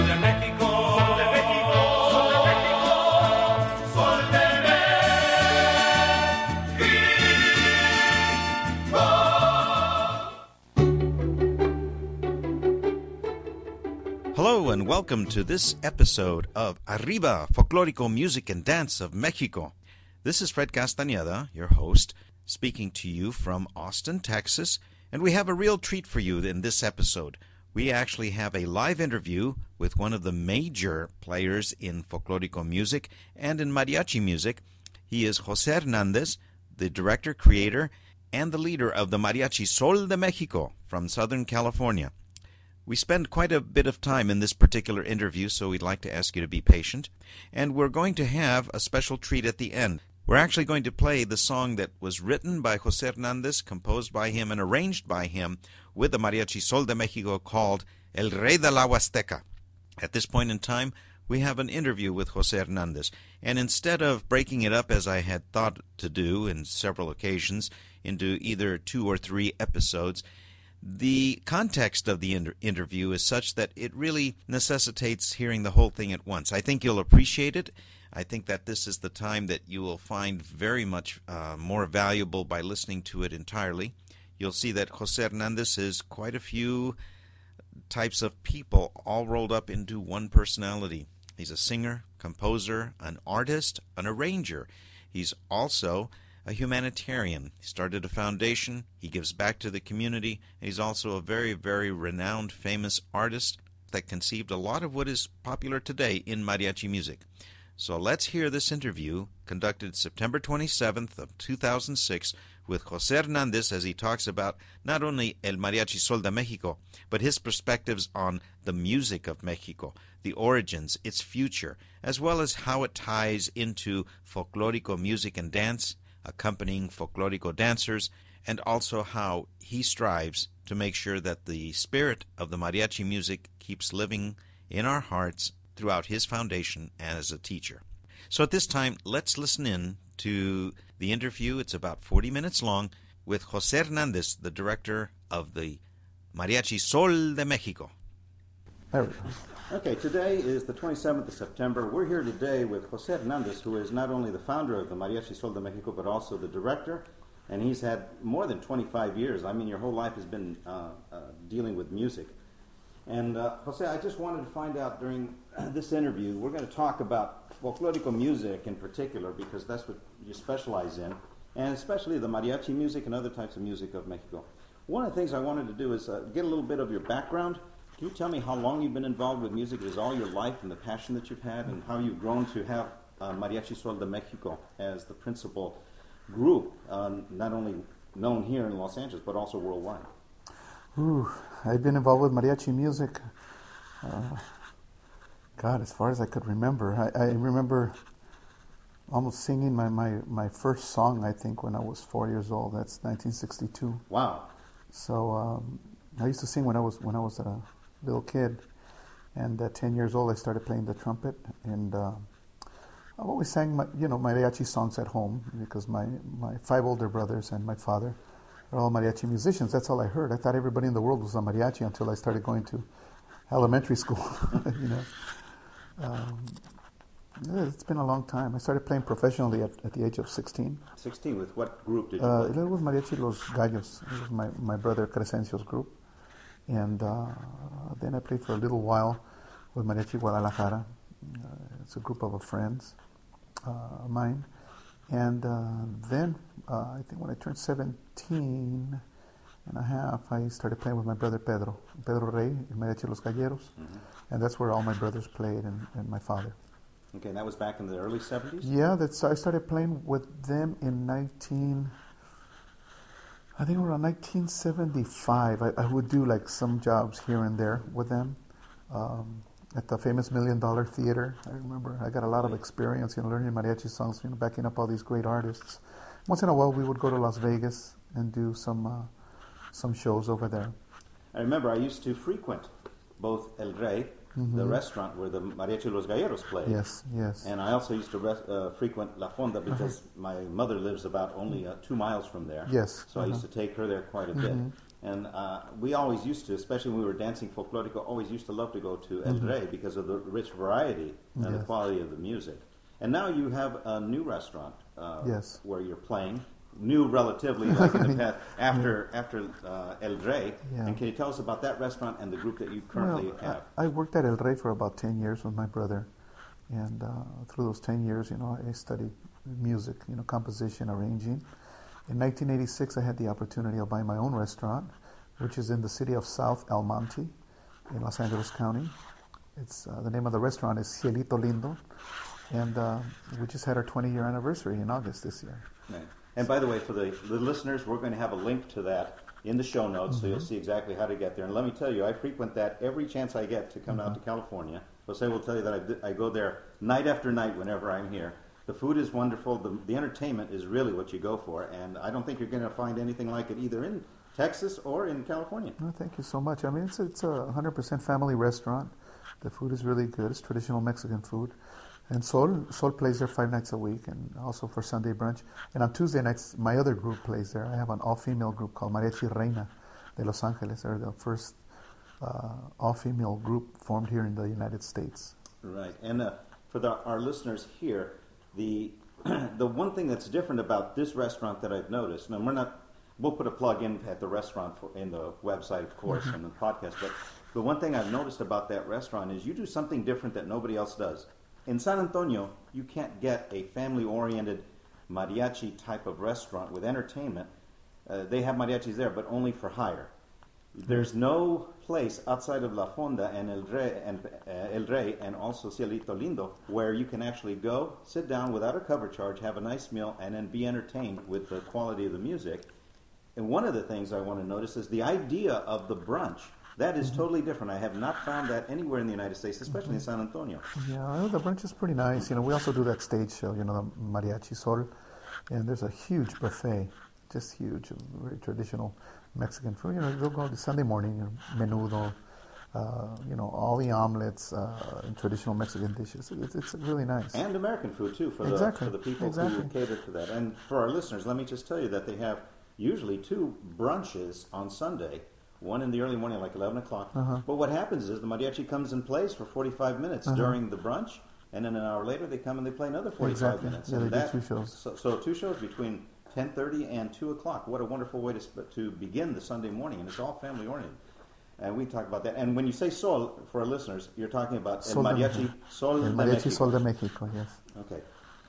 de México, sol de México, sol de México, sol de México. Hello and welcome to this episode of Arriba, Folklorico Music and Dance of Mexico. This is Fred Castañeda, your host, speaking to you from Austin, Texas, and we have a real treat for you in this episode. We actually have a live interview with one of the major players in folklorico music and in mariachi music. He is Jose Hernandez, the director, creator, and the leader of the Mariachi Sol de Mexico from Southern California. We spend quite a bit of time in this particular interview, so we'd like to ask you to be patient. And we're going to have a special treat at the end. We're actually going to play the song that was written by Jose Hernandez, composed by him, and arranged by him with the Mariachi Sol de Mexico called El Rey de la Huasteca. At this point in time, we have an interview with Jose Hernandez. And instead of breaking it up as I had thought to do in several occasions into either 2 or 3 episodes, the context of the interview is such that it really necessitates hearing the whole thing at once. I think you'll appreciate it. I think that this is the time that you will find very much more valuable by listening to it entirely. You'll see that Jose Hernandez is quite a few types of people all rolled up into one personality. He's a singer, composer, an artist, an arranger. He's also a humanitarian. He started a foundation. He gives back to the community. He's also a very, very renowned, famous artist that conceived a lot of what is popular today in mariachi music. So let's hear this interview conducted September 27th of 2006 with Jose Hernandez as he talks about not only El Mariachi Sol de Mexico, but his perspectives on the music of Mexico, the origins, its future, as well as how it ties into folklorico music and dance, accompanying folklorico dancers, and also how he strives to make sure that the spirit of the mariachi music keeps living in our hearts throughout his foundation as a teacher. So at this time, let's listen in to the interview. It's about 40 minutes long with Jose Hernandez, the director of the Mariachi Sol de Mexico. There we go. Okay, today is the 27th of September. We're here today with Jose Hernandez, who is not only the founder of the Mariachi Sol de Mexico, but also the director, and he's had more than 25 years. I mean, your whole life has been dealing with music. And Jose, I just wanted to find out during this interview, we're going to talk about folklorico music in particular, because that's what you specialize in, and especially the mariachi music and other types of music of Mexico. One of the things I wanted to do is get a little bit of your background. Can you tell me how long you've been involved with music? Is all your life and the passion that you've had, and how you've grown to have Mariachi Sol de Mexico as the principal group, not only known here in Los Angeles, but also worldwide? I've been involved with mariachi music, as far as I could remember. I remember almost singing my first song, I think, when I was 4 years old. That's 1962. Wow. So I used to sing when I was a little kid, and at 10 years old I started playing the trumpet, and I've always sang mariachi songs at home because my 5 older brothers and my father are all mariachi musicians. That's all I heard. I thought everybody in the world was a mariachi until I started going to elementary school. It's been a long time. I started playing professionally at the age of 16. 16, with what group did you play? It was Mariachi Los Gallos. It was my brother Crescencio's group. And then I played for a little while with Mariachi Guadalajara. It's a group of friends of mine. And then I think when I turned 17 and a half, I started playing with my brother Pedro Rey, Mariachi Los Galleros. Mm-hmm. And that's where all my brothers played, and my father. Okay, and that was back in the early 70s? Yeah, I started playing with them in I think around 1975. I would do like some jobs here and there with them at the famous $1 Million Theater. I remember I got a lot of experience, learning mariachi songs, backing up all these great artists. Once in a while, we would go to Las Vegas and do some shows over there. I remember I used to frequent both El Rey, the restaurant where the Mariachi Los Galleros played. Yes, yes. And I also used to frequent La Fonda because my mother lives about only 2 miles from there. Yes. So I used to take her there quite a bit. And we always used to, especially when we were dancing folklorico, always used to love to go to El Rey because of the rich variety and the quality of the music. And now you have a new restaurant Yes. where you're playing. New relatively, like in the past, after El Rey. Yeah. And can you tell us about that restaurant and the group that you currently have? I worked at El Rey for about 10 years with my brother. And through those 10 years, I studied music, composition, arranging. In 1986, I had the opportunity of buying my own restaurant, which is in the city of South El Monte in Los Angeles County. It's the name of the restaurant is Cielito Lindo. And we just had our 20-year anniversary in August this year. Right. And by the way, for the listeners, we're going to have a link to that in the show notes, so you'll see exactly how to get there. And let me tell you, I frequent that every chance I get to come out to California. Jose will tell you that I go there night after night whenever I'm here. The food is wonderful. The entertainment is really what you go for. And I don't think you're going to find anything like it either in Texas or in California. No, thank you so much. I mean, it's a 100% family restaurant. The food is really good. It's traditional Mexican food. And Sol plays there 5 nights a week, and also for Sunday brunch. And on Tuesday nights, my other group plays there. I have an all-female group called Mariachi Reina de Los Angeles. They're the first all-female group formed here in the United States. Right. And for our listeners here, the one thing that's different about this restaurant that I've noticed, and we'll put a plug in at the restaurant in the website, of course, and the podcast, but the one thing I've noticed about that restaurant is you do something different that nobody else does. In San Antonio, you can't get a family-oriented mariachi type of restaurant with entertainment. They have mariachis there, but only for hire. There's no place outside of La Fonda and El Rey and also Cielito Lindo where you can actually go, sit down without a cover charge, have a nice meal, and then be entertained with the quality of the music. And one of the things I want to notice is the idea of the brunch. That is totally different. I have not found that anywhere in the United States, especially in San Antonio. Yeah, the brunch is pretty nice. We also do that stage show, the Mariachi Sol. And there's a huge buffet, just huge, very traditional Mexican food. They'll go Sunday morning, menudo, all the omelets, and traditional Mexican dishes. It's really nice. And American food, too, for the people who cater to that. And for our listeners, let me just tell you that they have usually 2 brunches on Sunday. One in the early morning, like 11 o'clock. But what happens is the mariachi comes and plays for 45 minutes during the brunch, and then an hour later they come and they play another 45 minutes. Yeah, and they do 2 shows. So 2 shows between 10:30 and 2 o'clock. What a wonderful way to begin the Sunday morning, and it's all family-oriented. And we talk about that. And when you say Sol, for our listeners, you're talking about El Mariachi Sol de Mexico. Mariachi Sol de Mexico, yes. Okay.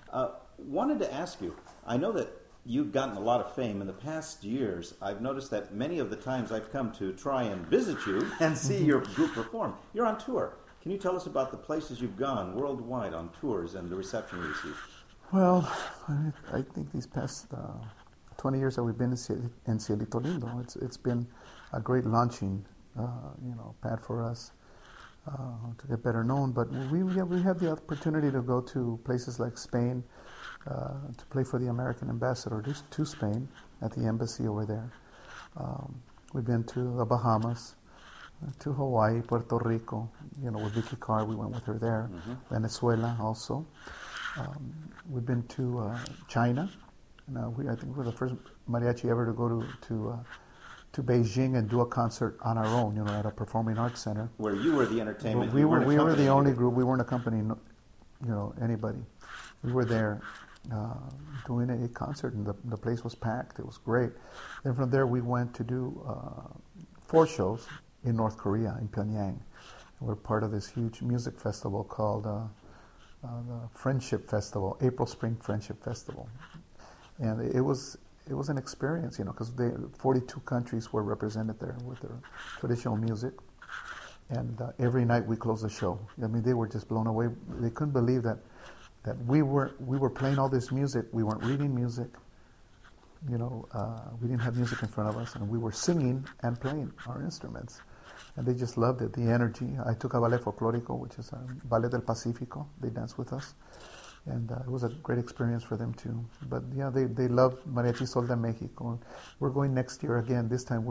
Wanted to ask you, I know that you've gotten a lot of fame in the past years. I've noticed that many of the times I've come to try and visit you and see your group perform, you're on tour. Can you tell us about the places you've gone worldwide on tours and the reception you received? Well, I think these past 20 years that we've been in Cielito Lindo, it's been a great launching pad for us to get better known. But we had the opportunity to go to places like Spain, to play for the American ambassador to Spain at the embassy over there. We've been to the Bahamas, to Hawaii, Puerto Rico. With Vicky Carr, we went with her there. Venezuela also. We've been to China. I think we're the first mariachi ever to go to Beijing and do a concert on our own, at a performing arts center. Where you were the entertainment. We were the only group. We weren't accompanying, anybody. We were there doing a concert, and the place was packed. It was great. Then from there, we went to do 4 shows in North Korea, in Pyongyang. We're part of this huge music festival called the Friendship Festival, April Spring Friendship Festival. And it was an experience, because 42 countries were represented there with their traditional music. And every night we closed the show. I mean, they were just blown away. They couldn't believe that we were playing all this music. We weren't reading music. We didn't have music in front of us, and we were singing and playing our instruments. And they just loved it, the energy. I took a ballet folklorico, which is a Ballet del Pacifico. They danced with us. And it was a great experience for them too. But yeah, they love Mariachi Sol de Mexico. We're going next year again. This time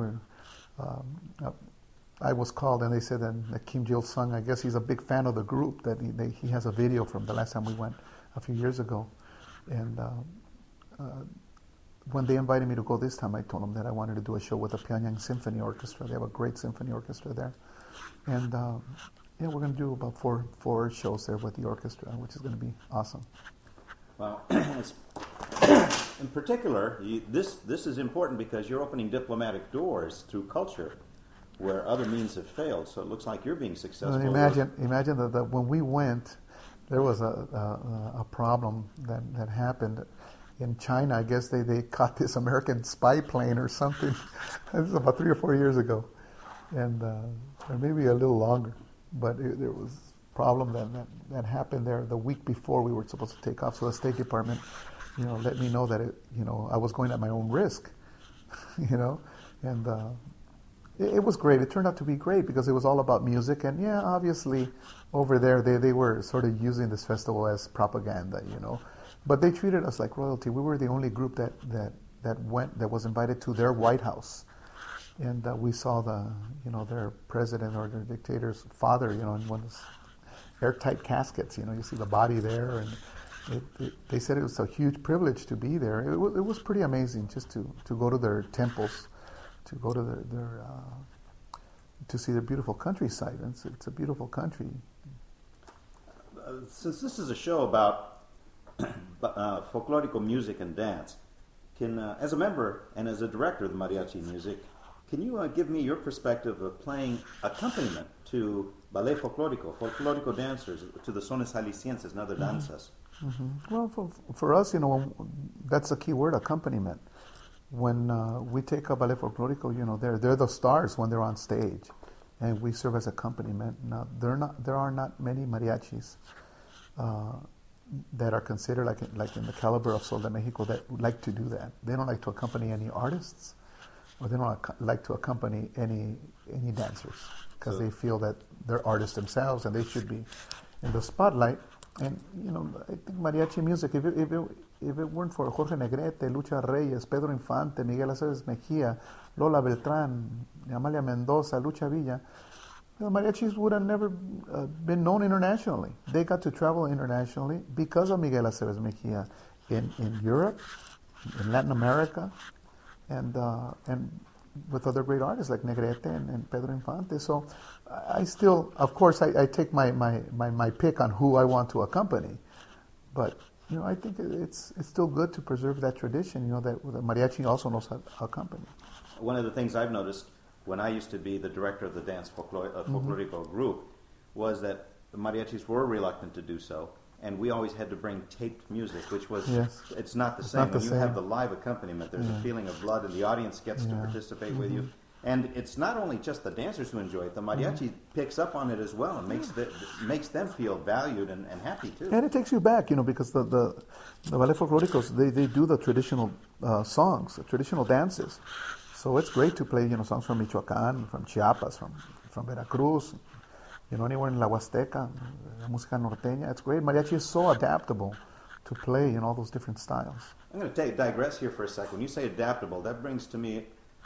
I was called and they said that Kim Jil-sung, I guess he's a big fan of the group, that he has a video from the last time we went a few years ago. And when they invited me to go this time, I told them that I wanted to do a show with the Pyongyang Symphony Orchestra. They have a great symphony orchestra there. And we're going to do about four shows there with the orchestra, which is going to be awesome. Well, in particular, this is important because you're opening diplomatic doors through culture where other means have failed. So it looks like you're being successful. Imagine that when we went, there was a problem that happened in China. I guess they caught this American spy plane or something. This was about 3 or 4 years ago, and or maybe a little longer. But there was a problem that happened there the week before we were supposed to take off. So the State Department, let me know that I was going at my own risk, and it was great. It turned out to be great because it was all about music, and obviously over there they were sort of using this festival as propaganda, but they treated us like royalty. We were the only group that was invited to their White House. And we saw their president or their dictator's father, in one of those airtight caskets. You see the body there, and they said it was a huge privilege to be there. It was pretty amazing just to go to their temples, to go to their to see their beautiful countryside. It's a beautiful country. Since this is a show about folklorico music and dance, as a member and as a director of the mariachi music, can you give me your perspective of playing accompaniment to ballet folklorico dancers, to the sones jaliscienses and other danzas? Mm-hmm. Well, for us, that's the key word, accompaniment. When we take a ballet folklorico, they're the stars when they're on stage, and we serve as accompaniment. Now, there are not many mariachis that are considered like in the caliber of Sol de Mexico that like to do that. They don't like to accompany any artists, or they don't like to accompany any dancers because they feel that they're artists themselves and they should be in the spotlight. And I think mariachi music, if it weren't for Jorge Negrete, Lucha Reyes, Pedro Infante, Miguel Aceves Mejía, Lola Beltrán, Amalia Mendoza, Lucha Villa, mariachis would have never been known internationally. They got to travel internationally because of Miguel Aceves Mejía in Europe, in Latin America, and with other great artists like Negrete and Pedro Infante. So I still, of course, I take my pick on who I want to accompany, but I think it's still good to preserve that tradition. That the mariachi also knows how to accompany. One of the things I've noticed when I used to be the director of the dance folklorico group was that the mariachis were reluctant to do so. And we always had to bring taped music, which was, it's not the same. When you have the live accompaniment, there's a feeling of blood, and the audience gets to participate with you. And it's not only just the dancers who enjoy it. The mariachi picks up on it as well and makes them feel valued and happy, too. And it takes you back, because the ballet folklóricos, they do the traditional songs, the traditional dances. So it's great to play, songs from Michoacán, from Chiapas, from Veracruz, anywhere in La Huasteca, la música norteña. It's great. Mariachi is so adaptable to play in all those different styles. I'm going to digress here for a second. When you say adaptable, that brings to me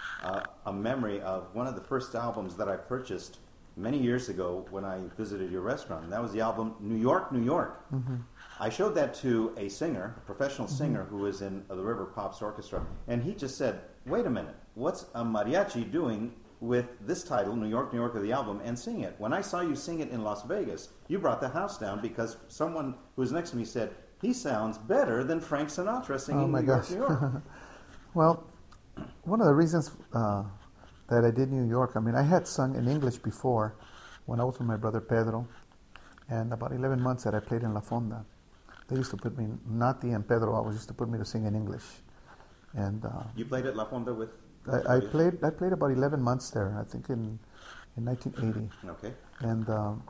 a memory of one of the first albums that I purchased many years ago when I visited your restaurant. And that was the album New York, New York. Mm-hmm. I showed that to a singer, a professional singer who was in the River Pops Orchestra, and he just said, wait a minute, what's a mariachi doing with this title, New York, New York, of the album, and sing it? When I saw you sing it in Las Vegas, you brought the house down because someone who was next to me said, he sounds better than Frank Sinatra singing New York, New York. Well, one of the reasons that I did New York, I had sung in English before when I was with my brother Pedro, and about 11 months that I played in La Fonda. They used to put me, Nati and Pedro always used to put me to sing in English. And you played at La Fonda with? I played about 11 months there, I think in 1980. Okay. And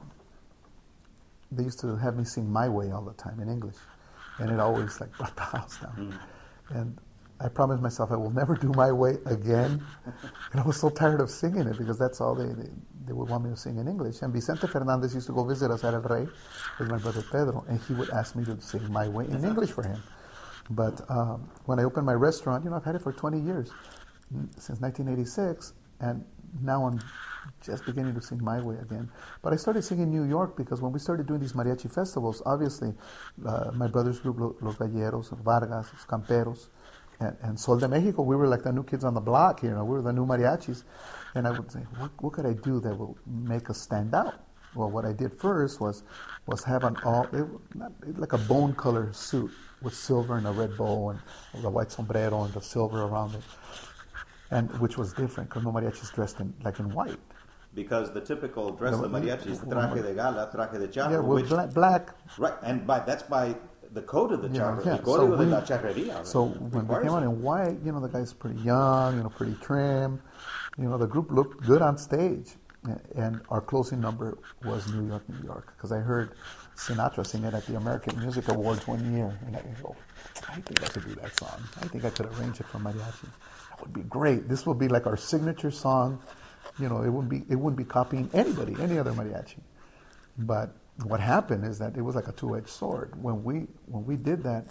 they used to have me sing My Way all the time in English. And it always brought the house down. And I promised myself I will never do My Way again. And I was so tired of singing it because that's all they would want me to sing in English. And Vicente Fernandez used to go visit us at El Rey with my brother Pedro, and he would ask me to sing My Way in English for him. But when I opened my restaurant, I've had it for 20 years, since 1986, and now I'm just beginning to sing My Way again. But I started singing New York because when we started doing these mariachi festivals, obviously my brother's group, Los Galleros, Vargas, Los Camperos, And Sol de Mexico, we were like the new kids on the block, we were the new mariachis. And I would say, what could I do that will make us stand out? Well, what I did first was have like a bone color suit with silver and a red bow and the white sombrero and the silver around it, and which was different because no mariachis dressed in white. Because the typical dress of the mariachi is traje de gala, traje de charro, Yeah, which, black. right, and that's by the code of the charro, Yeah. the código de la charrería. So when we came out in white, the guy's pretty young, pretty trim. The group looked good on stage. And our closing number was New York, New York, because I heard Sinatra sing it at the American Music Awards one year, and I go, I think I could do that song. I think I could arrange it for mariachi. That would be great. This will be like our signature song. It wouldn't be copying any other mariachi. But what happened is that it was like a two-edged sword. When we did that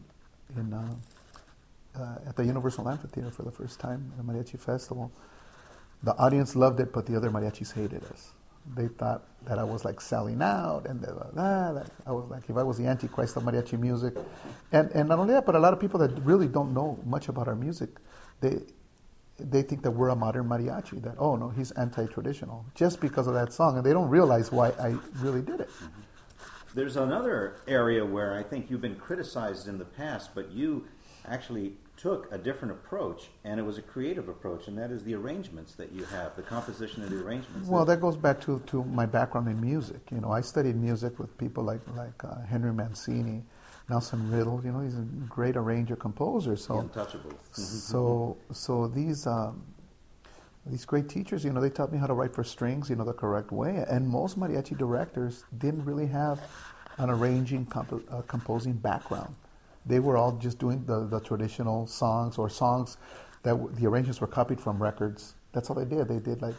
at the Universal Amphitheater for the first time, the Mariachi Festival, the audience loved it, but the other mariachis hated us. They thought that I was like selling out, and I was like, if I was the Antichrist of mariachi music. And not only that, but a lot of people that really don't know much about our music, they think that we're a modern mariachi, that, oh no, he's anti-traditional, just because of that song, and they don't realize why I really did it. There's another area where I think you've been criticized in the past, but you actually took a different approach, and it was a creative approach, and that is the arrangements that you have, the composition of the arrangements. Well, that goes back to my background in music. I studied music with people like Henry Mancini, Nelson Riddle. He's a great arranger, composer. So, the Untouchables. So these great teachers, they taught me how to write for strings, the correct way. And most mariachi directors didn't really have an arranging, composing background. They were all just doing the traditional songs, or songs that the arrangements were copied from records. That's all they did. They did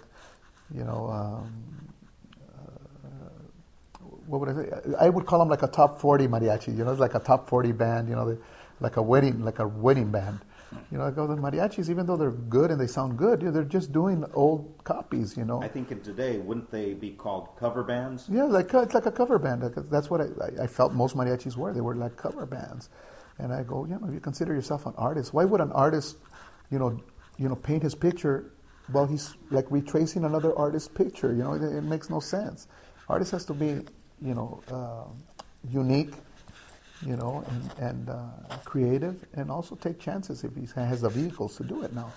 what would I say? I would call them like a top 40 mariachi. It's like a top 40 band. Like a wedding band. The mariachis, even though they're good and they sound good, they're just doing old copies. I think in today, wouldn't they be called cover bands? Yeah, it's like a cover band. That's what I felt most mariachis were. They were like cover bands. And I go, you consider yourself an artist. Why would an artist, paint his picture while he's like retracing another artist's picture? It makes no sense. Artist has to be, unique, and creative, and also take chances if he has the vehicles to do it. Now,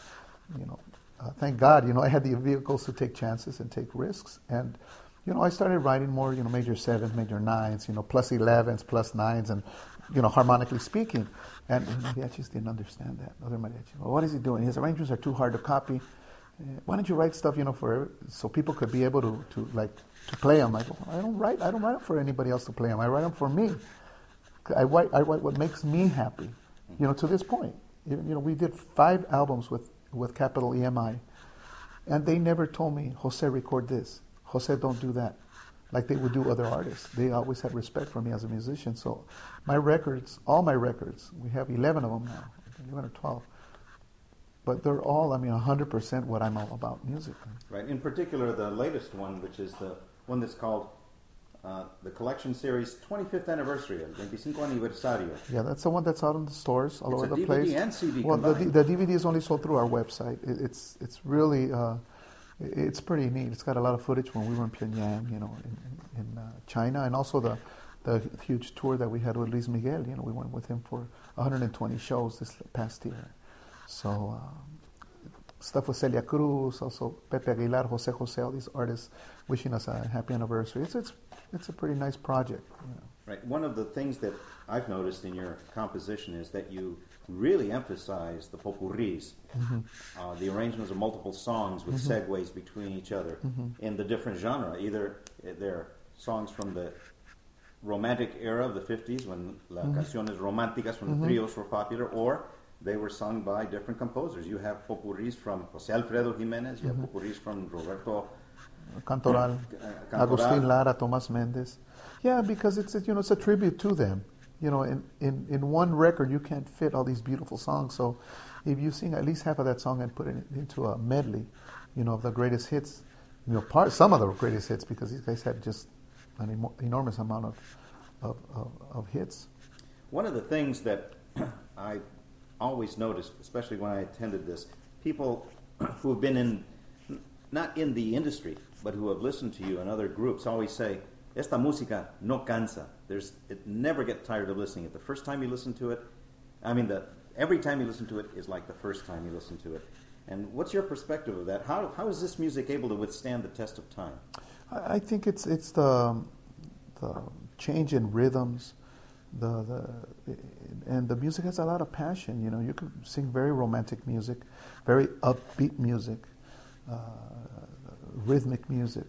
thank God, I had the vehicles to take chances and take risks. And, I started writing more, major sevens, major nines, plus 11s, plus nines, and harmonically speaking. And mariachis didn't understand that. Other mariachis, well, what is he doing? His arrangements are too hard to copy. Why don't you write stuff, so people could be able to play them? I go, I don't write them for anybody else to play them. I write them for me. I write what makes me happy. To this point, we did 5 albums with capital EMI, and they never told me, Jose, record this. Jose, don't do that. Like they would do other artists. They always had respect for me as a musician. So my records, all my records, we have 11 of them now, 11 or 12. But they're all, 100% what I'm all about, music. Right. In particular, the latest one, which is the one that's called the collection series 25th anniversary, 25 aniversario. Yeah, that's the one that's out in the stores all over the DVD place. And CD well, combined. the DVD is only sold through our website. It's really it's pretty neat. It's got a lot of footage when we were in Pyongyang, in China, and also the huge tour that we had with Luis Miguel. We went with him for 120 shows this past year. So stuff with Celia Cruz, also Pepe Aguilar, Jose Jose, all these artists wishing us a happy anniversary. It's a pretty nice project. Right. One of the things that I've noticed in your composition is that you really emphasize the popurris, the arrangements of multiple songs with segues between each other in the different genre. Either they're songs from the romantic era of the 50s when las canciones románticas from the trios were popular, or they were sung by different composers. You have popurris from Jose Alfredo Jimenez, you have popurris from Roberto Cantoral, Agustin Lara, Tomas Mendez. Yeah, because it's a tribute to them. In one record you can't fit all these beautiful songs. So if you sing at least half of that song and put it into a medley, of the greatest hits, some of the greatest hits, because these guys had just an enormous amount of hits. One of the things that I always noticed, especially when I attended this, people who have been in, not in the industry, but who have listened to you and other groups always say, esta música no cansa. It never gets tired of listening. The first time you listen to it, every time you listen to it is like the first time you listen to it. And what's your perspective of that? How is this music able to withstand the test of time? I think it's the change in rhythms, and the music has a lot of passion. You know, you can sing very romantic music, very upbeat music, rhythmic music.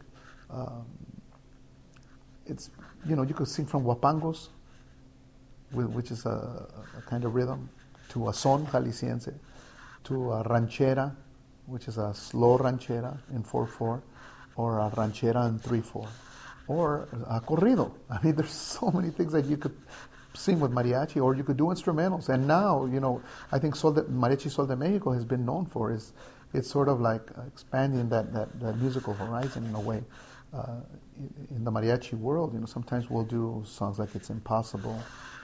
It's, you know, you could sing from huapangos, which is a kind of rhythm, to a son jalisciense, to a ranchera, which is a slow ranchera in 4/4, or a ranchera in 3/4, or a corrido. I mean, there's so many things that you could sing with mariachi, or you could do instrumentals. And now, you know, I think Mariachi Sol de Mexico has been known for is it's sort of like expanding that musical horizon in a way. In the mariachi world, you know, sometimes we'll do songs like "It's Impossible,"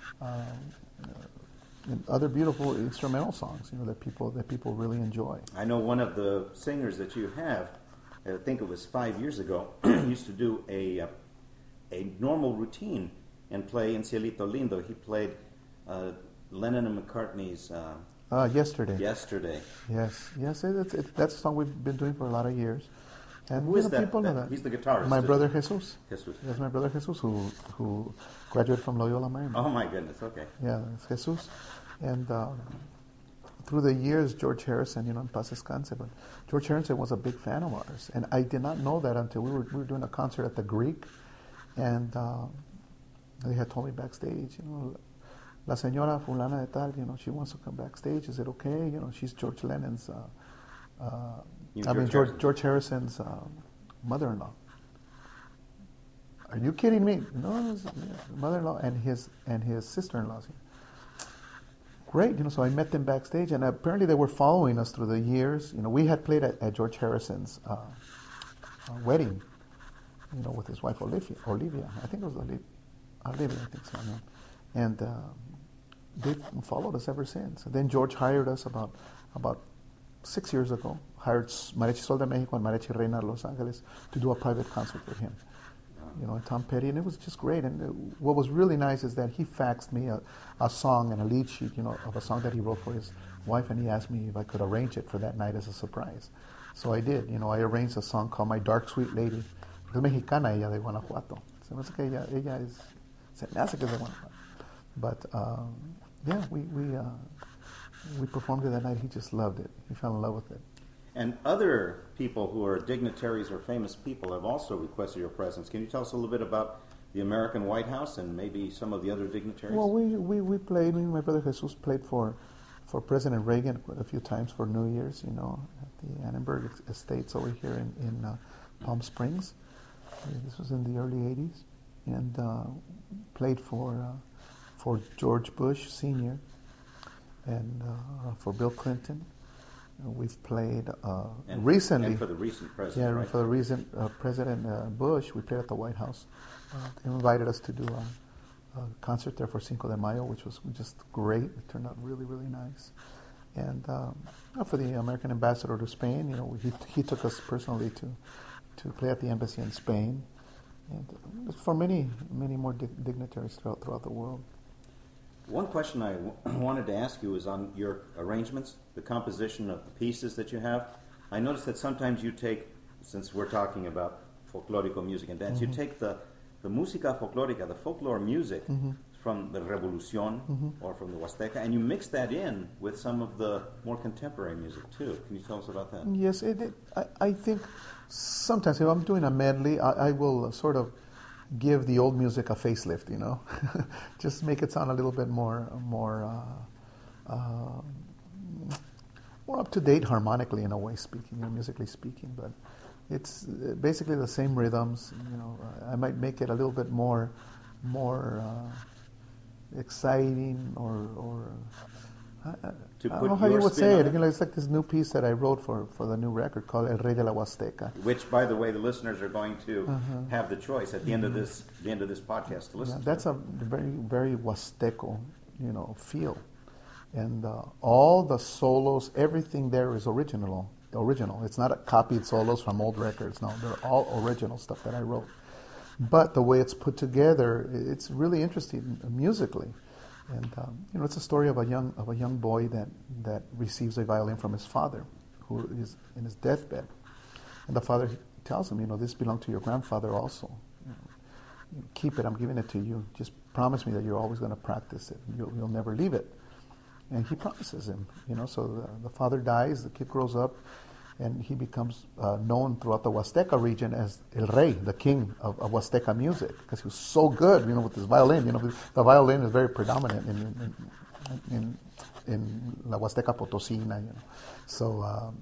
and other beautiful instrumental songs, you know, that people really enjoy. I know one of the singers that you have, I think it was 5 years ago, used to do a normal routine and play in Cielito Lindo. He played Lennon and McCartney's Yesterday. Yesterday. Yes. That's a song we've been doing for a lot of years. And who is that? People know that. He's the guitarist. My brother Jesus. Jesus. That's my brother Jesus, who graduated from Loyola Marymount. Oh my goodness. Okay. Yeah, it's Jesus. And through the years, George Harrison, you know, in paz descanse, but George Harrison was a big fan of ours, and I did not know that until we were doing a concert at the Greek, and they had told me backstage, you know, la señora fulana de tal, you know, she wants to come backstage. Is it okay? You know, she's George Lennon's. George Harrison's mother-in-law. Are you kidding me? No, mother-in-law and his sister-in-law. Great, you know. So I met them backstage, and apparently they were following us through the years. You know, we had played at George Harrison's wedding, you know, with his wife Olivia. I think it was Olivia. I think so. No? And they've followed us ever since. And then George hired us about 6 years ago. Hired Mariachi Sol de Mexico and Mariachi Reina de Los Angeles to do a private concert for him. You know, and Tom Petty, and it was just great. And what was really nice is that he faxed me a song and a lead sheet, you know, of a song that he wrote for his wife, and he asked me if I could arrange it for that night as a surprise. So I did. You know, I arranged a song called My Dark Sweet Lady. Es mexicana ella de Guanajuato. Se me hace que ella se me hace que es de Guanajuato. But yeah, we performed it that night. He just loved it. He fell in love with it. And other people who are dignitaries or famous people have also requested your presence. Can you tell us a little bit about the American White House and maybe some of the other dignitaries? Well, we played. My brother Jesus played for President Reagan quite a few times for New Year's. You know, at the Annenberg Estates over here in Palm Springs. This was in the early '80s, and played for George Bush Sr. and for Bill Clinton. We've played recently. And for the recent president. Yeah, right? for the recent President Bush, we played at the White House. They invited us to do a concert there for Cinco de Mayo, which was just great. It turned out really, really nice. And for the American ambassador to Spain, you know, he took us personally to play at the embassy in Spain, and for many more dignitaries throughout the world. One question I wanted to ask you is on your arrangements, the composition of the pieces that you have. I noticed that sometimes you take, since we're talking about folklorico music and dance, you take the música folclórica, the folklore music from the Revolución or from the Huasteca, and you mix that in with some of the more contemporary music too. Can you tell us about that? Yes, I think sometimes if I'm doing a medley, I will sort of give the old music a facelift, you know, just make it sound a little bit more up to date harmonically in a way, speaking, you know, musically speaking. But it's basically the same rhythms. You know, I might make it a little bit more exciting or I don't know how you would say it. You know, it's like this new piece that I wrote for the new record called El Rey de la Huasteca. Which, by the way, the listeners are going to have the choice at the end of this podcast to listen to. That's a very, very Huasteco, you know, feel. And all the solos, everything there is original. It's not a copied solos from old records. No, they're all original stuff that I wrote. But the way it's put together, it's really interesting musically. And it's a story of a young boy that receives a violin from his father, who is in his deathbed. And the father tells him, this belonged to your grandfather also. Keep it. I'm giving it to you. Just promise me that you're always going to practice it. You'll never leave it. And he promises him. So the father dies. The kid grows up. And he becomes known throughout the Huasteca region as El Rey, the king of Huasteca music, because he was so good, with his violin. The violin is very predominant in La Huasteca Potosina. So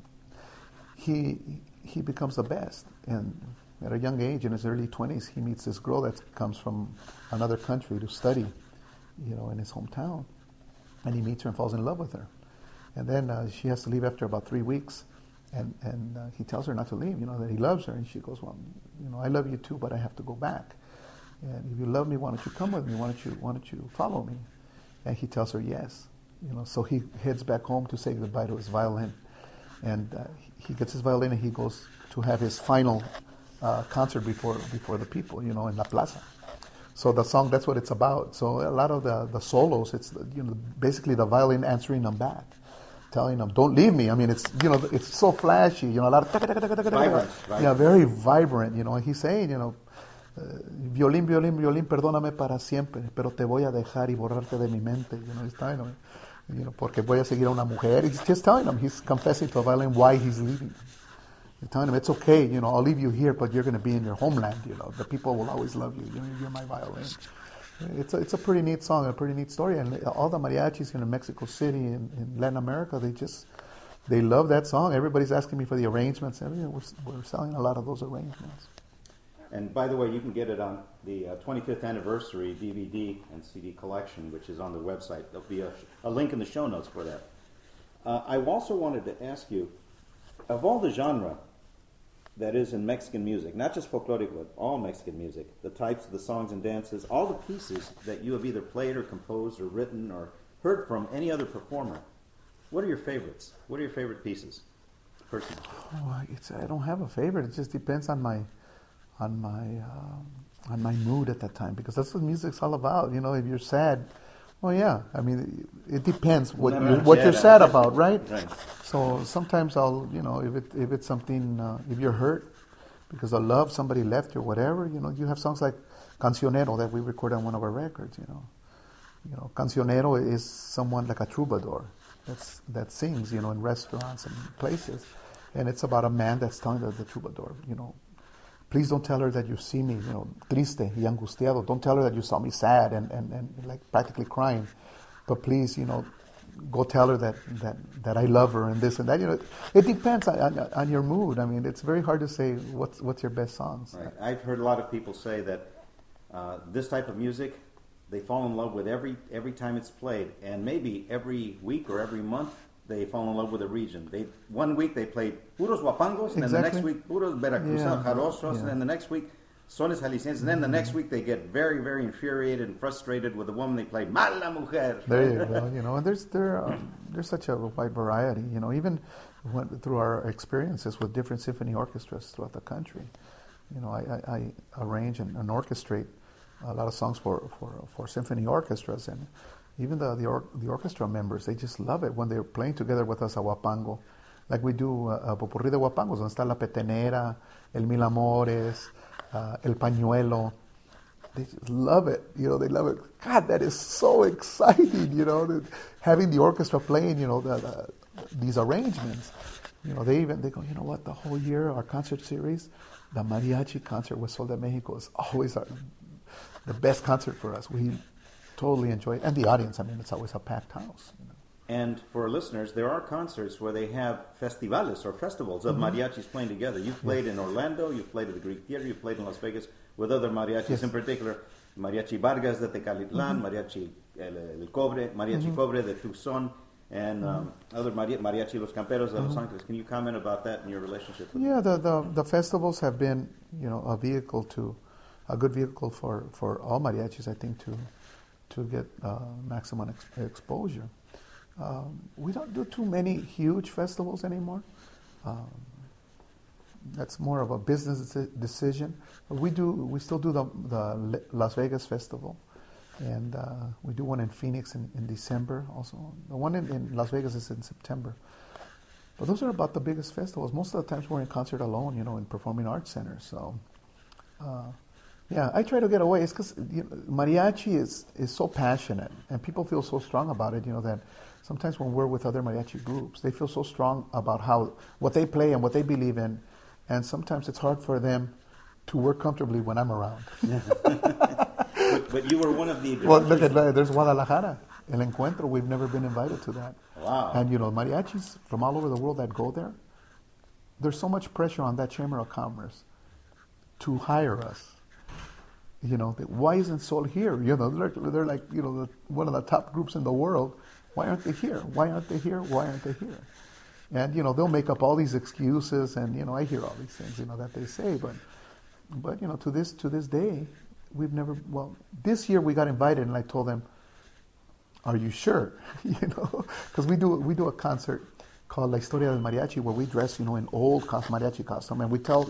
he becomes the best. And at a young age, in his early 20s, he meets this girl that comes from another country to study, in his hometown. And he meets her and falls in love with her. And then she has to leave after about 3 weeks. And he tells her not to leave, that he loves her. And she goes, well, I love you too, but I have to go back. And if you love me, why don't you come with me? Why don't you follow me? And he tells her yes. So he heads back home to say goodbye to his violin. And he gets his violin and he goes to have his final concert before the people, in La Plaza. So the song, that's what it's about. So a lot of the solos, it's basically the violin answering them back, telling them, "Don't leave me." I mean, it's it's so flashy, a lot of vibrant, right? Yeah, very vibrant. And he's saying, violín, violín, violín, perdóname para siempre, pero te voy a dejar y borrarte de mi mente. He's telling him, porque voy a seguir a una mujer. He's just telling him, he's confessing to a violin why he's leaving. He's telling him, it's okay, I'll leave you here, but you're going to be in your homeland. The people will always love you. You're my violin. It's a pretty neat song, a pretty neat story, and all the mariachis in Mexico City and in Latin America, they love that song. Everybody's asking me for the arrangements. We're selling a lot of those arrangements. And by the way, you can get it on the 25th anniversary DVD and CD collection, which is on the website. There'll be a link in the show notes for that. I also wanted to ask you, of all the genre that is in Mexican music, not just folkloric, but all Mexican music, the types of the songs and dances, all the pieces that you have either played or composed or written or heard from any other performer, what are your favorites? What are your favorite pieces, personally? I don't have a favorite. It just depends on my mood at that time, because that's what music's all about. If you're sad, well, yeah. I mean, it depends what you're sad about, right? Right. So sometimes I'll, if it's something, if you're hurt because of love, somebody left you, whatever, you have songs like Cancionero that we record on one of our records. Cancionero is someone like a troubadour that sings, in restaurants and places, and it's about a man that's telling the troubadour, please don't tell her that you see me, triste y angustiado. Don't tell her that you saw me sad and like practically crying. But please, go tell her that I love her and this and that. It depends on your mood. I mean, it's very hard to say what's your best songs. Right. I've heard a lot of people say that this type of music, they fall in love with every time it's played, and maybe every week or every month they fall in love with a region. One week they played puros huapangos, and then the next week puros veracruzanos, jarochos, and then the next week sones jaliscienses, and then the next week they get very, very infuriated and frustrated with the woman they played, Mala Mujer. There you go. And there's such a wide variety. Even through our experiences with different symphony orchestras throughout the country. I arrange and orchestrate a lot of songs for symphony orchestras, and even the orchestra members, they just love it when they're playing together with us a huapango. Like we do a popurrí de huapangos, donde está La Petenera, El Mil Amores, El Pañuelo. They just love it. They love it. God, that is so exciting, having the orchestra playing, these arrangements. They go, what, the whole year, our concert series, the mariachi concert with Sol de Mexico is always the best concert for us. We totally enjoy it. And the audience, it's always a packed house. And for listeners, there are concerts where they have festivales or festivals of mariachis playing together. You've played in Orlando, you've played at the Greek Theater, you've played in Las Vegas with other mariachis, in particular Mariachi Vargas de Tecalitlán, Mariachi El Cobre, Mariachi Cobre de Tucson, and other Mariachi Los Camperos de Los Angeles. Can you comment about that and your relationship with them? The festivals have been, a good vehicle for all mariachis, I think, to get maximum exposure. We don't do too many huge festivals anymore. That's more of a business decision. But we still do the Las Vegas Festival, and we do one in Phoenix in December also. The one in Las Vegas is in September. But those are about the biggest festivals. Most of the times we're in concert alone, in performing arts centers. So, yeah, I try to get away. It's because mariachi is so passionate, and people feel so strong about it, that sometimes when we're with other mariachi groups, they feel so strong about what they play and what they believe in, and sometimes it's hard for them to work comfortably when I'm around. But you were one of the... Well, look at that. There's Guadalajara, El Encuentro. We've never been invited to that. Wow. And, mariachis from all over the world that go there, there's so much pressure on that Chamber of Commerce to hire us. Why isn't Sol here? They're like, one of the top groups in the world. Why aren't they here? Why aren't they here? Why aren't they here? And, they'll make up all these excuses, and, I hear all these things, that they say. But to this day, we've never, this year we got invited, and I told them, are you sure? Because we do a concert called La Historia del Mariachi, where we dress, in old mariachi costume, and we tell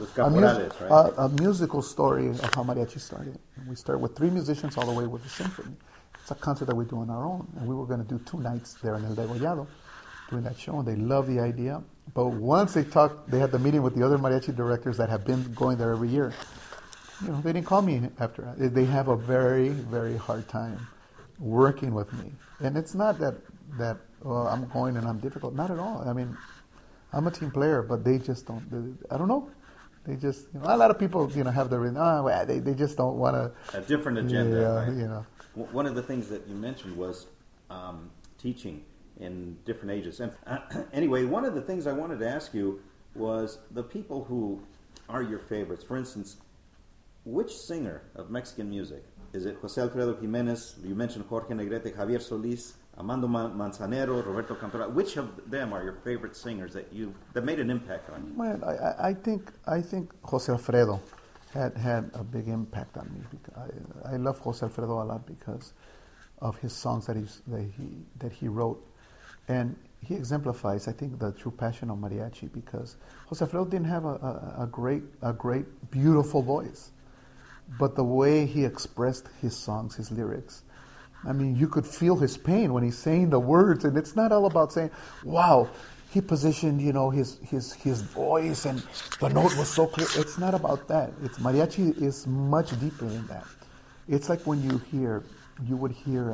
a musical story of how mariachi started. And we start with 3 musicians all the way with the symphony. It's a concert that we do on our own, and we were going to do 2 nights there in El Degollado doing that show, and they love the idea. But once they had the meeting with the other mariachi directors that have been going there every year. They didn't call me after. They have a very, very hard time working with me, and it's not that I'm going and I'm difficult. Not at all. I mean, I'm a team player, but they just don't. I don't know. They just, a lot of people, have their, they just don't want to. A different agenda. Yeah, right? One of the things that you mentioned was teaching in different ages. And anyway, one of the things I wanted to ask you was the people who are your favorites. For instance, which singer of Mexican music? Is it José Alfredo Jiménez? You mentioned Jorge Negrete, Javier Solís, Armando Manzanero, Roberto Cantoral. Which of them are your favorite singers that made an impact on you? Well, I think José Alfredo had a big impact on me. Because I love José Alfredo a lot because of his songs that he wrote, and he exemplifies, I think, the true passion of mariachi. Because José Alfredo didn't have a great, beautiful voice. But the way he expressed his songs, his lyrics, I mean, you could feel his pain when he's saying the words, and it's not all about saying, wow, he positioned, his voice and the note was so clear. It's not about that. Mariachi is much deeper than that. It's like when you would hear,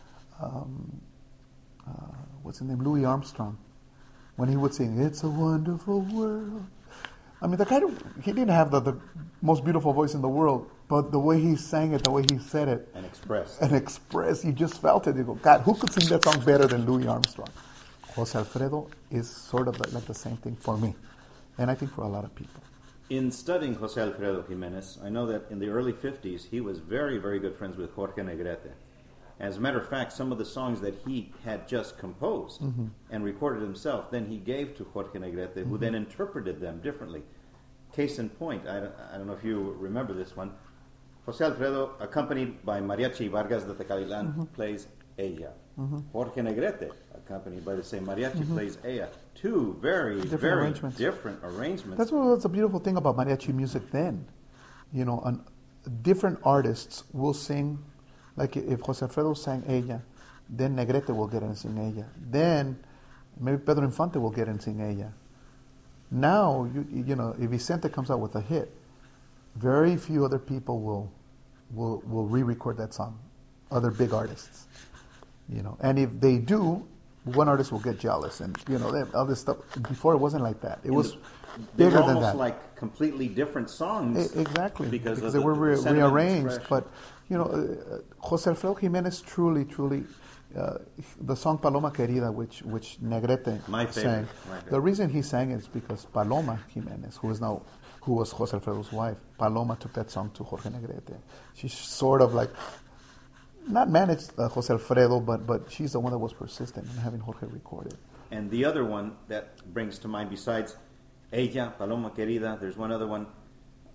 what's his name, Louis Armstrong, when he would sing, "It's a Wonderful World." I mean, he didn't have the most beautiful voice in the world, but the way he sang it, the way he said it. And expressed. You just felt it. You go, God, who could sing that song better than Louis Armstrong? José Alfredo is sort of like the same thing for me, and I think for a lot of people. In studying José Alfredo Jiménez, I know that in the early 50s, he was very, very good friends with Jorge Negrete. As a matter of fact, some of the songs that he had just composed and recorded himself, then he gave to Jorge Negrete, who then interpreted them differently. Case in point, I don't know if you remember this one, José Alfredo, accompanied by Mariachi Vargas de Tecalitlán, plays Ella. Jorge Negrete, accompanied by the same mariachi, plays Ella. 2 very different arrangements. That's what's the beautiful thing about mariachi music then. Different artists will sing. Like if José Alfredo sang Ella, then Negrete will get and sing Ella. Then maybe Pedro Infante will get and sing Ella. Now, if Vicente comes out with a hit, very few other people will re-record that song. Other big artists, And if they do, one artist will get jealous, and all this stuff. Before it wasn't like that. It was bigger than that. Almost like completely different songs. Exactly, because they were rearranged, expression. but. José Alfredo Jiménez truly, the song Paloma Querida, which Negrete sang. The reason he sang it is because Paloma Jiménez, who was José Alfredo's wife, Paloma took that song to Jorge Negrete. She sort of like, not managed José Alfredo, but she's the one that was persistent in having Jorge record it. And the other one that brings to mind, besides Ella, Paloma Querida, there's one other one,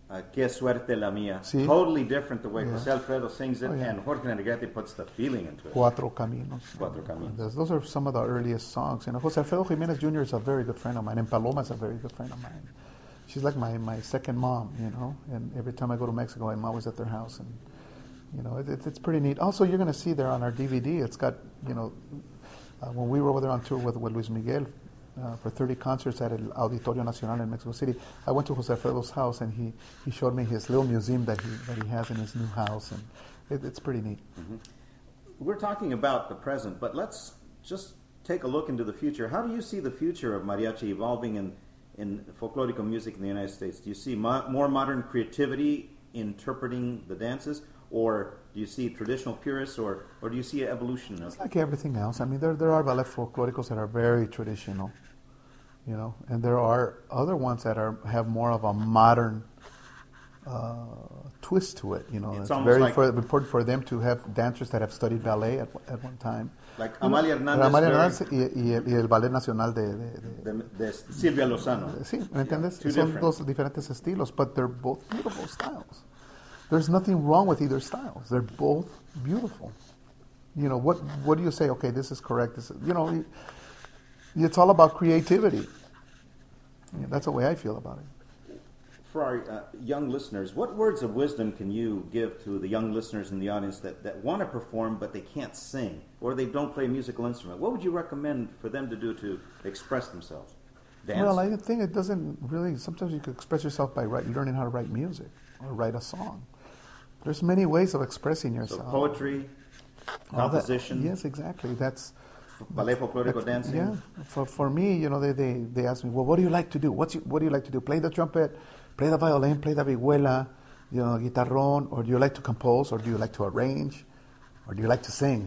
Que Suerte la Mía. Sí. Totally different the way Yeah. Jose Alfredo sings it, Oh, yeah. and Jorge Negrete puts the feeling into it. Cuatro Caminos. Cuatro Caminos. Those are some of the earliest songs. You know, Jose Alfredo Jimenez Jr. is a very good friend of mine, and Paloma is a very good friend of mine. She's like my second mom, you know, and every time I go to Mexico, I'm always at their house, and, you know, it's pretty neat. Also, you're going to see there on our DVD, it's got, you know, when we were over there on tour with Luis Miguel, for 30 concerts at El Auditorio Nacional in Mexico City, I went to Jose Alfredo's house, and he showed me his little museum that he has in his new house, and it's pretty neat. Mm-hmm. We're talking about the present, but let's just take a look into the future. How do you see the future of mariachi evolving in folklorico music in the United States? Do you see more modern creativity interpreting the dances, or do you see traditional purists, or do you see an evolution of? It's like everything else. I mean, there are ballet folklóricos that are very traditional, you know, and there are other ones that have more of a modern twist to it. You know, It's very like important for them to have dancers that have studied ballet at one time. Like Amalia Hernández, y el Ballet Nacional de Silvia Lozano. Sí, ¿me entiendes? Two Son different. dos diferentes estilos, but they're both beautiful styles. There's nothing wrong with either styles. They're both beautiful. You know, what do you say? Okay, this is correct. This is, you know, it's all about creativity. Yeah, that's the way I feel about it. For our young listeners, what words of wisdom can you give to the young listeners in the audience that want to perform but they can't sing, or they don't play a musical instrument? What would you recommend for them to do to express themselves? Dance? Well, I think it doesn't really. Sometimes you can express yourself by learning how to write music or write a song. There's many ways of expressing yourself. So poetry, composition. Yes, exactly. That's ballet folklorico dancing. Yeah. For me, you know, they ask me, well, what do you like to do? What do you like to do? Play the trumpet, play the violin, play the vihuela, you know, guitarrón, or do you like to compose, or do you like to arrange, or do you like to sing?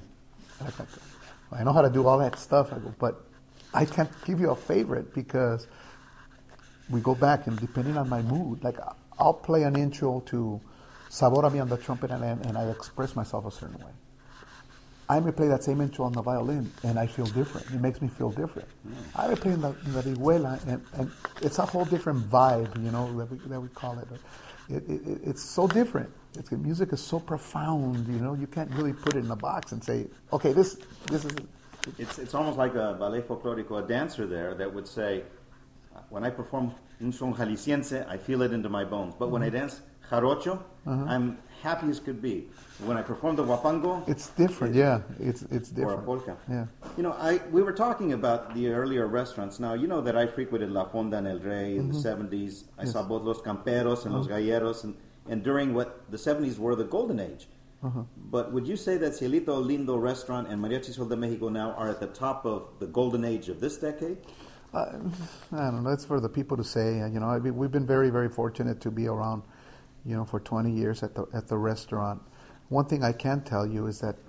I know how to do all that stuff. I go, but I can't give you a favorite because we go back and depending on my mood, like I'll play an intro to Sabor a mí on the trumpet and I express myself a certain way. I may play that same intro on the violin and I feel different. It makes me feel different. I may play in the vihuela and it's a whole different vibe, you know, that we call it. It's so different. Music is so profound, you know, you can't really put it in a box and say, okay, this is it. It's almost like a ballet folklorico, a dancer there that would say, when I perform un son jalisciense, I feel it into my bones. But when I dance jarocho, I'm happy as could be. When I perform the huapango, it's different. It's different. Or a polka. Yeah. You know, we were talking about the earlier restaurants. Now, you know that I frequented La Fonda en El Rey in the 70s. I saw both Los Camperos and Los Galleros, and during what the 70s were the golden age. But would you say that Cielito Lindo Restaurant and Mariachi Sol de Mexico now are at the top of the golden age of this decade? I don't know. It's for the people to say. You know, we've been very, very fortunate to be around, you know, for 20 years at the restaurant. One thing I can tell you is that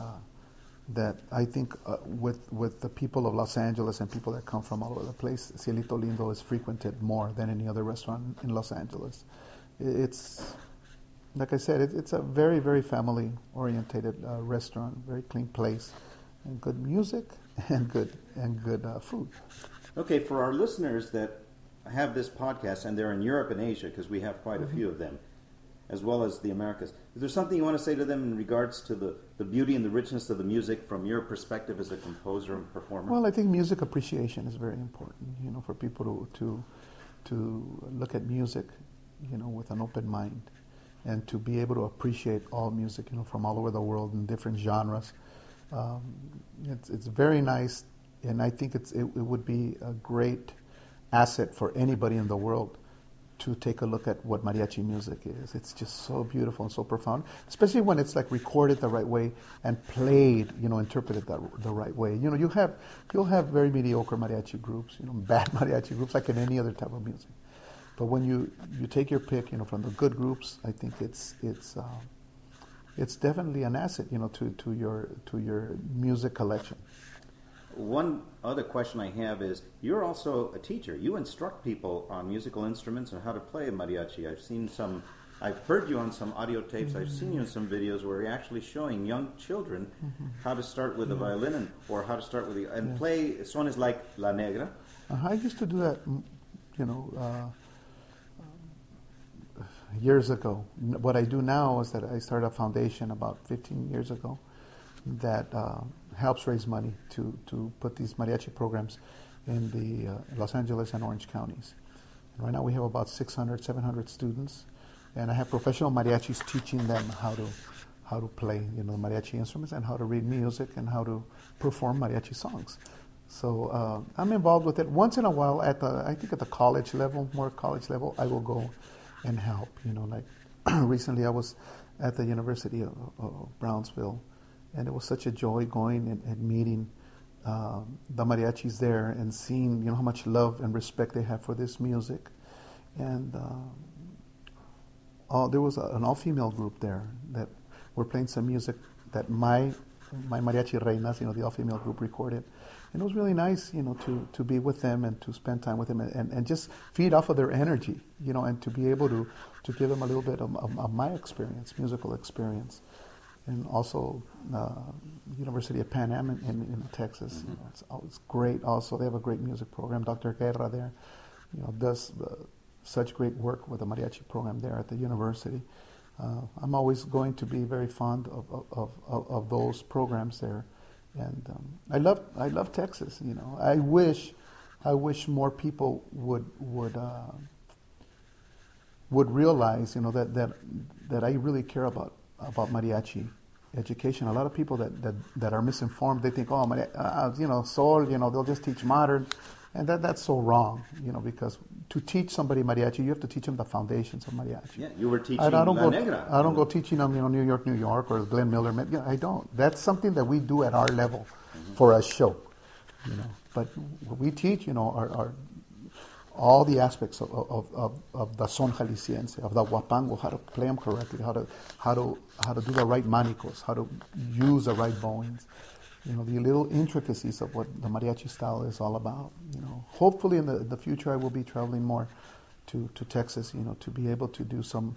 I think with the people of Los Angeles and people that come from all over the place, Cielito Lindo is frequented more than any other restaurant in Los Angeles. It's like I said, it's a very, very family-oriented restaurant, very clean place, and good music and good food. Okay, for our listeners that have this podcast, and they're in Europe and Asia, because we have quite a few of them, as well as the Americas, is there something you want to say to them in regards to the beauty and the richness of the music from your perspective as a composer and performer? Well, I think music appreciation is very important, you know, for people to look at music, you know, with an open mind, and to be able to appreciate all music, you know, from all over the world in different genres. It's very nice, and I think it would be a great asset for anybody in the world to take a look at what mariachi music is. It's just so beautiful and so profound, especially when it's like recorded the right way and played, you know, interpreted the right way. You know, you'll have very mediocre mariachi groups, you know, bad mariachi groups, like in any other type of music. But when you take your pick, you know, from the good groups, I think it's definitely an asset, you know, to your music collection. One other question I have is, you're also a teacher. You instruct people on musical instruments and how to play a mariachi. I've heard you on some audio tapes. I've seen you in some videos where you're actually showing young children how to start with the violin or how to start with play sones like La Negra. I used to do that, you know, years ago. What I do now is that I started a foundation about 15 years ago that helps raise money to put these mariachi programs in the Los Angeles and Orange counties. And right now we have about 600, 700 students, and I have professional mariachis teaching them how to play, mariachi instruments and how to read music and how to perform mariachi songs. So I'm involved with it. Once in a while, I think at the college level, more college level, I will go and help. Like recently I was at the University of Brownsville, and it was such a joy going and meeting the mariachis there and seeing how much love and respect they have for this music. And there was an all-female group there that were playing some music that my mariachi reinas, the all-female group, recorded. And it was really nice, to be with them and to spend time with them and just feed off of their energy, and to be able to give them a little bit of my experience, musical experience. And also University of Pan Am in Texas. It's great also. They have a great music program. Dr. Guerra there, does such great work with the mariachi program there at the university. I'm always going to be very fond of those programs there. And I love Texas. I wish more people would realize, that I really care about mariachi education. A lot of people that are misinformed, they think, soul, they'll just teach modern, and that's so wrong. Because to teach somebody mariachi, you have to teach them the foundations of mariachi. Yeah, you were teaching La Negra. I don't go teaching them, New York, or Glenn Miller. I don't. That's something that we do at our level for a show, But we teach, our all the aspects of the son jalisciense, of the huapango, how to play them correctly, how to do the right manicos, how to use the right bowings, the little intricacies of what the mariachi style is all about. Hopefully in the future I will be traveling more to Texas, to be able to do some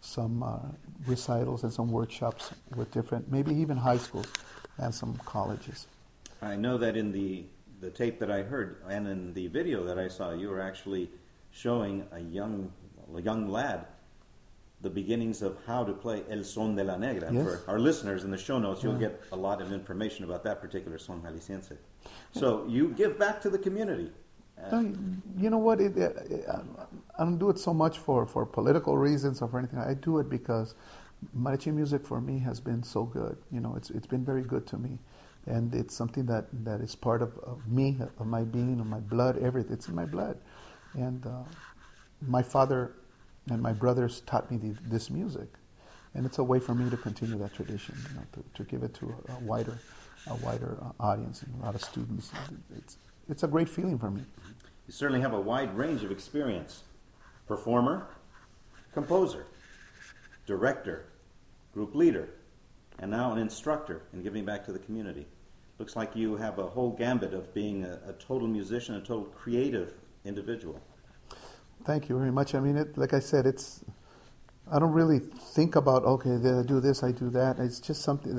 recitals and some workshops with different, maybe even high schools and some colleges. I know that in the tape that I heard and in the video that I saw, you were actually showing a young lad the beginnings of how to play El Son de la Negra. Yes. For our listeners in the show notes, you'll get a lot of information about that particular son jalisciense. So you give back to the community. You know what? I don't do it so much for political reasons or for anything. I do it because mariachi music for me has been so good. It's been very good to me. And it's something that is part of me, of my being, of my blood, everything. It's in my blood. And my father and my brothers taught me this music. And it's a way for me to continue that tradition, to give it to a wider audience and a lot of students. It's a great feeling for me. You certainly have a wide range of experience. Performer, composer, director, group leader, and now an instructor in giving back to the community. Looks like you have a whole gambit of being a total musician, a total creative individual. Thank you very much. I mean, like I said, I don't really think about, okay, I do this, I do that. It's just something,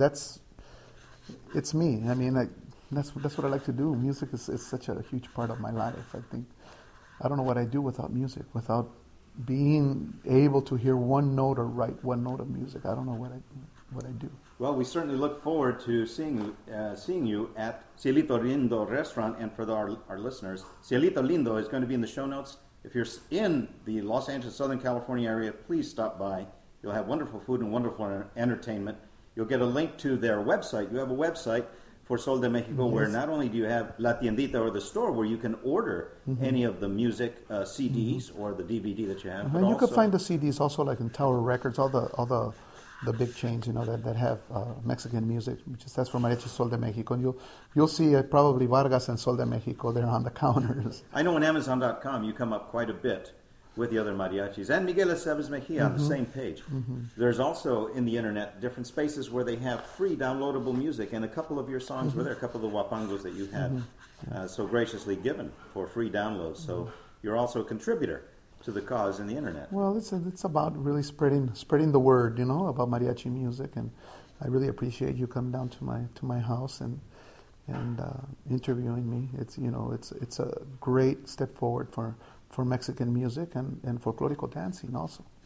it's me. I mean, that's what I like to do. Music is such a huge part of my life. I don't know what I do without music, without being able to hear one note or write one note of music. I don't know what I do. Well, we certainly look forward to seeing you at Cielito Lindo restaurant. And for our listeners, Cielito Lindo is going to be in the show notes. If you're in the Los Angeles, Southern California area, please stop by. You'll have wonderful food and wonderful entertainment. You'll get a link to their website. You have a website for Sol de Mexico, where not only do you have La Tiendita, or the store where you can order any of the music CDs or the DVD that you have. And you can find the CDs also like in Tower Records, all the big chains, that have Mexican music, which stands for Mariachi Sol de Mexico. And you'll see probably Vargas and Sol de Mexico there on the counters. I know on Amazon.com you come up quite a bit with the other mariachis, and Miguel Aceves Mejia on the same page. There's also in the internet different spaces where they have free downloadable music, and a couple of your songs were there, a couple of the wapangos that you had so graciously given for free downloads. So you're also a contributor to the cause in the internet. Well, it's about really spreading the word, about mariachi music, and I really appreciate you coming down to my house and interviewing me. It's a great step forward for Mexican music and folklorico dancing also.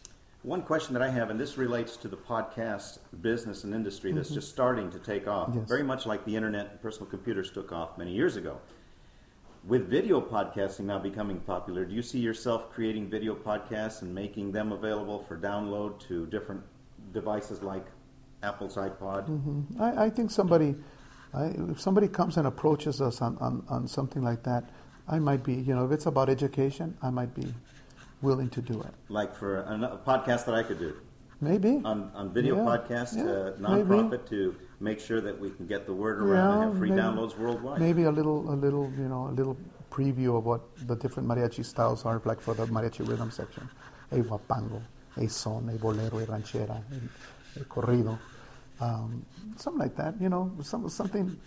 One question that I have, and this relates to the podcast business and industry that's just starting to take off, Yes. very much like the internet and personal computers took off many years ago. With video podcasting now becoming popular, do you see yourself creating video podcasts and making them available for download to different devices like Apple's iPod? I think if somebody comes and approaches us on something like that, I might be, if it's about education, I might be willing to do it. Like for a podcast that I could do? Maybe. On video podcast, maybe. nonprofit, to make sure that we can get the word around and have free maybe. downloads worldwide. Maybe a little preview of what the different mariachi styles are, like for the mariachi rhythm section. A huapango, a son, a bolero, a ranchera, a corrido. Something like that, something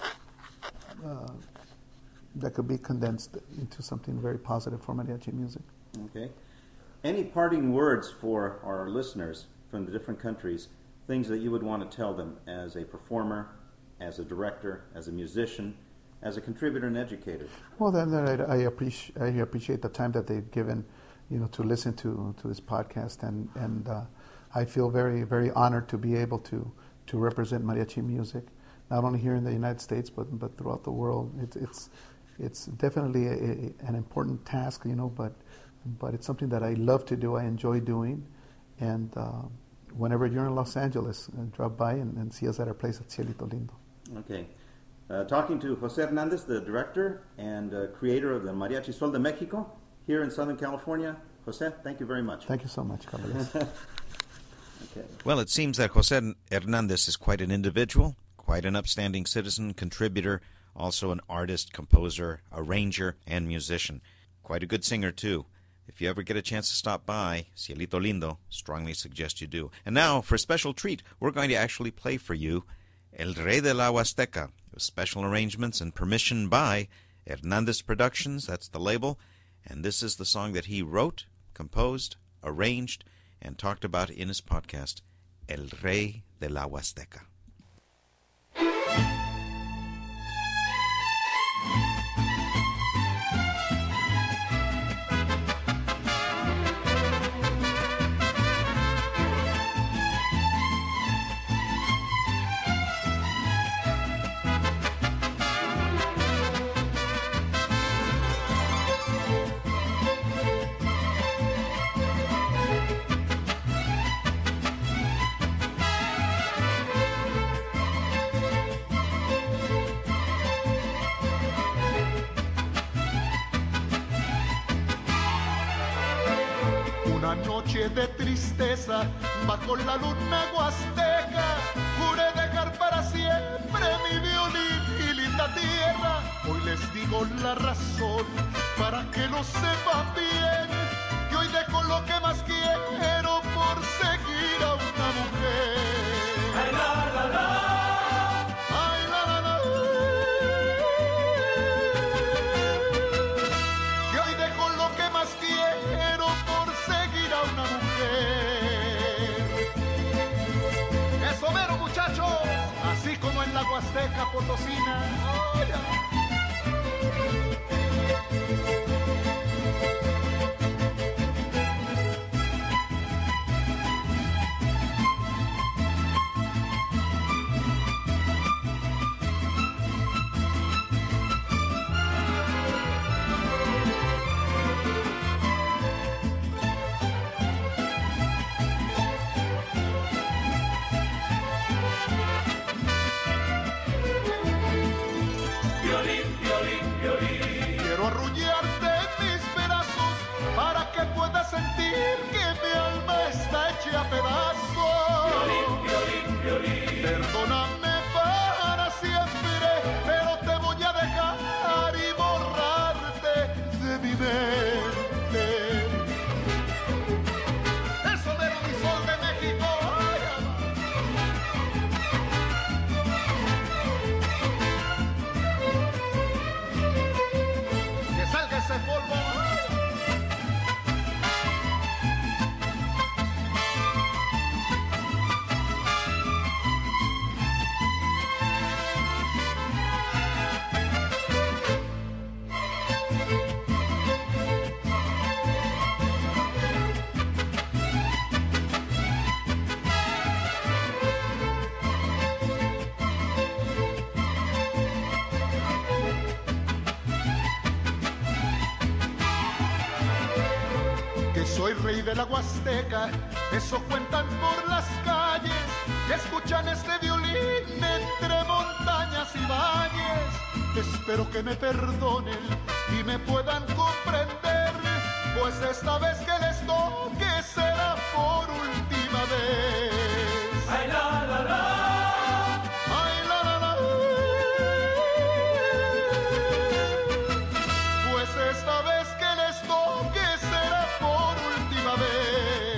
that could be condensed into something very positive for mariachi music. Okay. Any parting words for our listeners from the different countries, things that you would want to tell them as a performer, as a director, as a musician, as a contributor and educator? Well, then I appreciate the time that they've given, to listen to this podcast, and I feel very, very honored to be able to represent mariachi music, not only here in the United States but throughout the world. It's definitely an important task, but it's something that I love to do. I enjoy doing, and whenever you're in Los Angeles, drop by and see us at our place at Cielito Lindo. Okay. Talking to Jose Hernandez, the director and creator of the Mariachi Sol de Mexico here in Southern California. Jose, thank you very much. Thank you so much, Caballeros. Okay. Well, it seems that Jose Hernandez is quite an individual, quite an upstanding citizen, contributor, also an artist, composer, arranger, and musician. Quite a good singer, too. If you ever get a chance to stop by Cielito Lindo, strongly suggest you do. And now, for a special treat, we're going to actually play for you El Rey de la Huasteca, with special arrangements and permission by Hernandez Productions, that's the label, and this is the song that he wrote, composed, arranged, and talked about in his podcast, El Rey de la Huasteca. Una noche de tristeza bajo la luna huasteca, juré dejar para siempre mi violín y linda tierra. Hoy les digo la razón para que lo sepan bien, que hoy dejo lo que más quiero por seguir a una mujer. Ay, la, la, la. Ay, la, la, la. Que hoy dejo lo que más quiero por seguir a una mujer. Eso mero, muchachos, así como en la Huasteca Potosina. Ay, ay. Violín de la Huasteca, eso cuentan por las calles, que escuchan este violín entre montañas y valles. Espero que me perdonen y me puedan comprender, pues esta vez que les toque será por última vez. Ay, la, la, la. Ay, la, la, la. Pues esta vez que les toque será por última vez.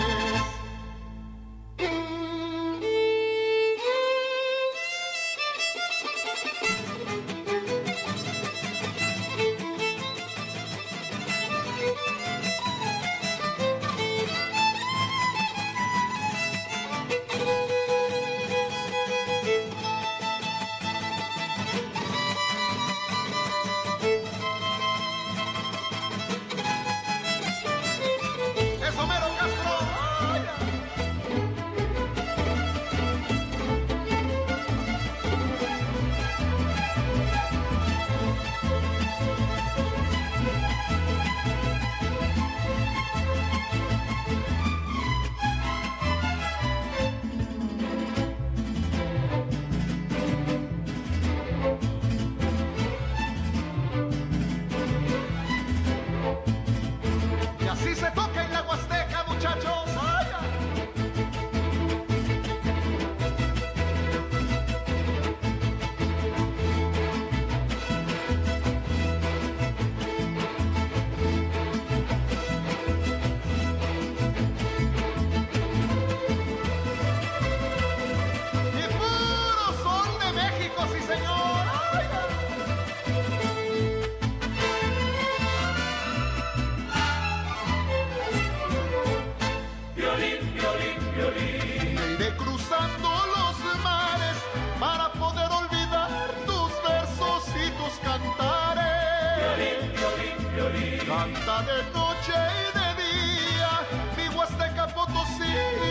Eso mero, Castro. Ay, y así se toca en la Huasteca, muchachos. Ay, y puro son de México, sí señor. Ay, Violín, violín, violín. me iré cruzando los mares para poder olvidar tus versos y tus cantares. Violín, violín, violín. Canta de noche y de día, mi Huasteca Potosí,